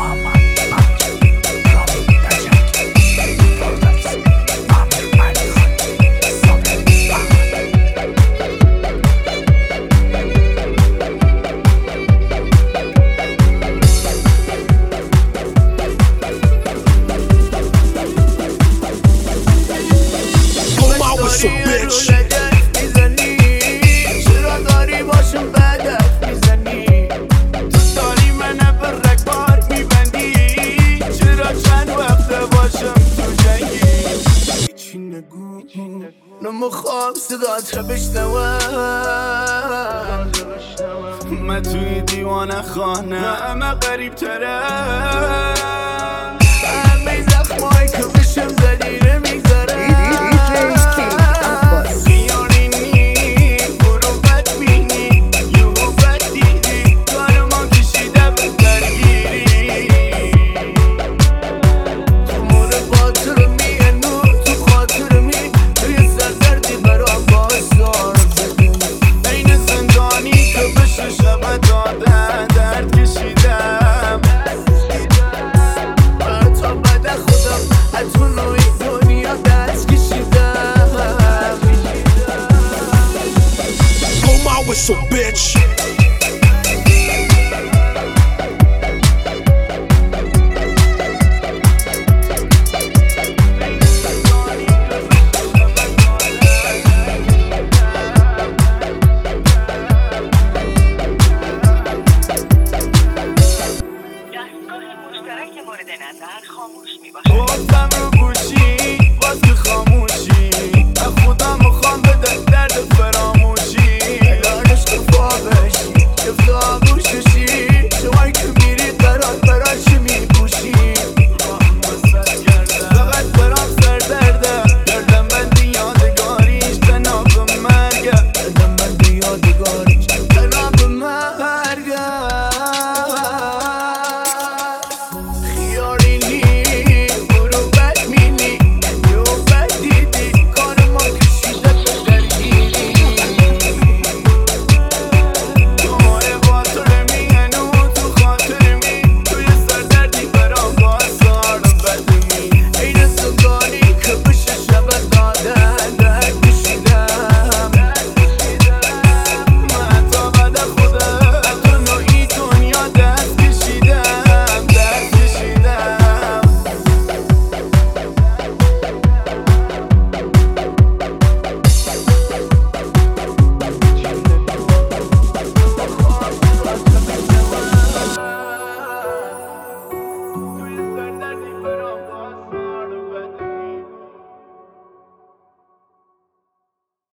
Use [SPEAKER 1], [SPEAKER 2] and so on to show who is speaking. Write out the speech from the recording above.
[SPEAKER 1] چرا داری باشم بدت میزنی؟ تو داری منه به رگبار میبندی. چرا چند وقته باشم تو جنگی؟ هیچی نگو نمیخوام صدات رو بشنوم. من توی دیوانه خانه همه قریب ترم. همه زخمایی که بشم زدی نمیگذارم. شب دادن